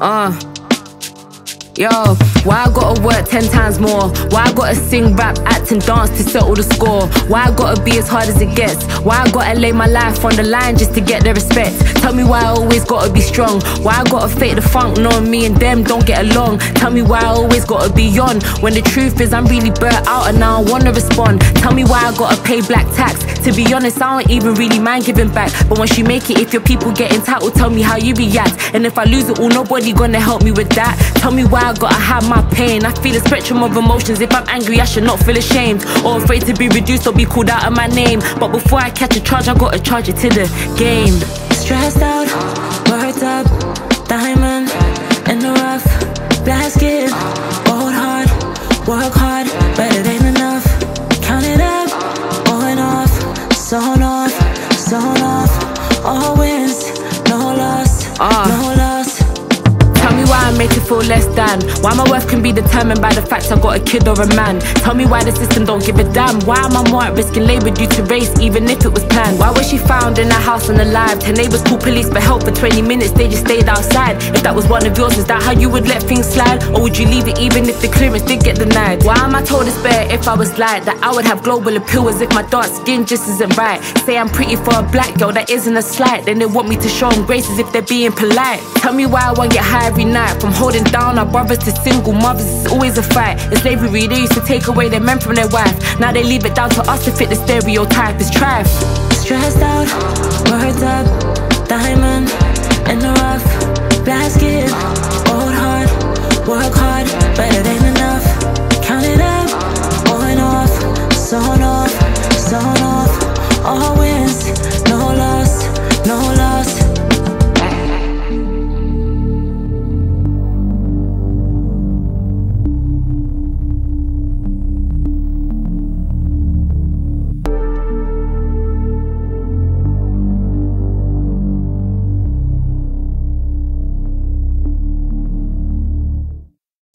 Yo, why I gotta work 10 times more? Why I gotta sing, rap, act and dance to settle the score? Why I gotta be as hard as it gets? Why I gotta lay my life on the line just to get the respect? Tell me why I always gotta be strong. Why I gotta fake the funk knowing me and them don't get along? Tell me why I always gotta be on, when the truth is I'm really burnt out and now I wanna respond. Tell me why I gotta pay black tax. To be honest, I don't even really mind giving back, but once you make it, if your people get entitled, tell me how you react. And if I lose it all, nobody gonna help me with that. Tell me why I gotta hide my pain. I feel a spectrum of emotions. If I'm angry, I should not feel ashamed or afraid to be reduced or be called out of my name. But before I catch a charge, I gotta charge it to the game. Stressed out, worked up, diamond in the rough, black skin, gold hard, work hard, but it ain't enough. Count it up, on off, zone off, all wins, no loss, no loss. Tell me why I make it feel less than. Why my worth can be determined by the fact I got a kid or a man. Tell me why the system don't give a damn. Why am I more at risk in labour due to race, even if it was planned? Why was she found in a house unalive? Her neighbours called police for help for 20 minutes, they just stayed outside. If that was one of yours, is that how you would let things slide? Or would you leave it even if the clearance did get denied? Why am I told it's better if I was light? That I would have global appeal as if my dark skin just isn't right. Say I'm pretty for a black girl, that isn't a slight. Then they want me to show them grace as if they're being polite. Tell me why I won't get high every night. From holding down our brothers to single mothers, it's always a fight. In slavery, they used to take away their men from their wife. Now they leave it down to us to fit the stereotype. It's trife. Stressed out, worked up, diamond in the rough, black skin, gold hard, work hard, but it ain't enough. Count it up, on off, zone